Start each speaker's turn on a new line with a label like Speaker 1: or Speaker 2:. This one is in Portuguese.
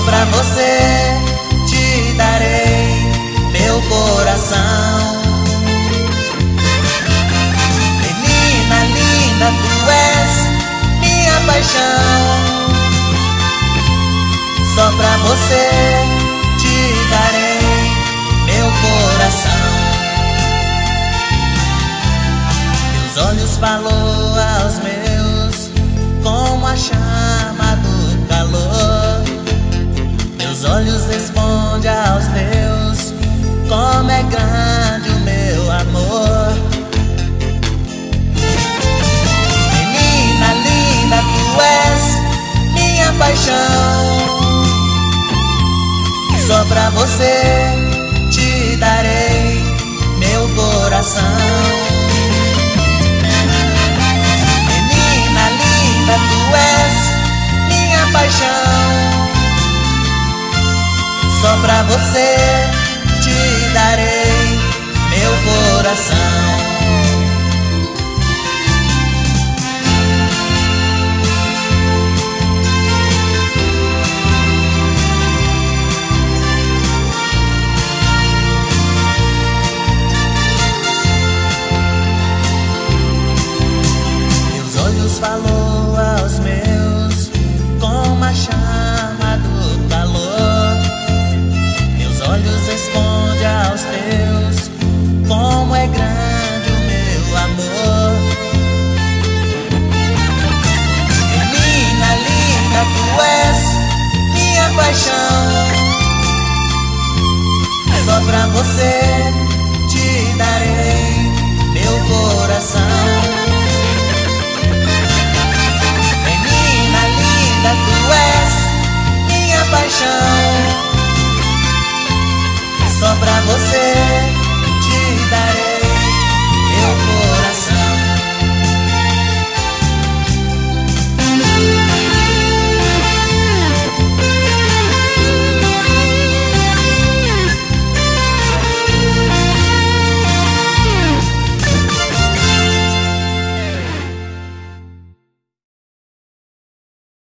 Speaker 1: pra você te darei meu coração. Menina linda, tu és minha paixão. Só pra você te darei meu coração. Teus olhos falou aos meus como a chama do calor. Meus olhos respondem aos teus como é grande o meu amor. Menina linda, tu és minha paixão. Só pra você te darei meu coração. Menina linda, tu és minha paixão. Só pra você te darei meu coração. Falou aos meus como a chama do calor. Meus olhos respondem aos teus como é grande o meu amor. Menina linda, tu és minha paixão. Só pra você